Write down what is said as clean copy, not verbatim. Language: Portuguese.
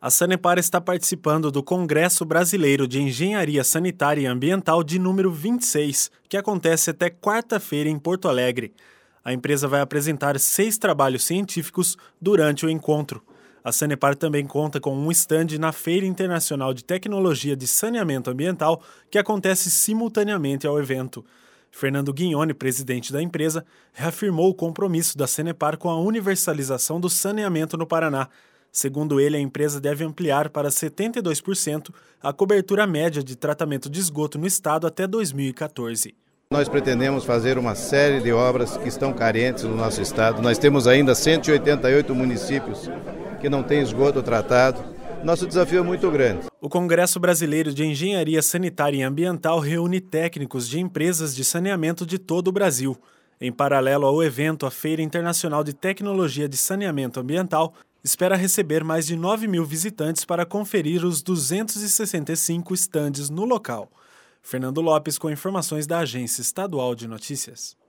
A Sanepar está participando do Congresso Brasileiro de Engenharia Sanitária e Ambiental de número 26, que acontece até quarta-feira em Porto Alegre. A empresa vai apresentar 6 trabalhos científicos durante o encontro. A Sanepar também conta com um estande na Feira Internacional de Tecnologia de Saneamento Ambiental, que acontece simultaneamente ao evento. Fernando Guignoni, presidente da empresa, reafirmou o compromisso da Sanepar com a universalização do saneamento no Paraná. Segundo ele, a empresa deve ampliar para 72% a cobertura média de tratamento de esgoto no estado até 2014. Nós pretendemos fazer uma série de obras que estão carentes no nosso estado. Nós temos ainda 188 municípios que não têm esgoto tratado. Nosso desafio é muito grande. O Congresso Brasileiro de Engenharia Sanitária e Ambiental reúne técnicos de empresas de saneamento de todo o Brasil. Em paralelo ao evento, a Feira Internacional de Tecnologia de Saneamento Ambiental espera receber mais de 9.000 visitantes para conferir os 265 estandes no local. Fernando Lopes com informações da Agência Estadual de Notícias.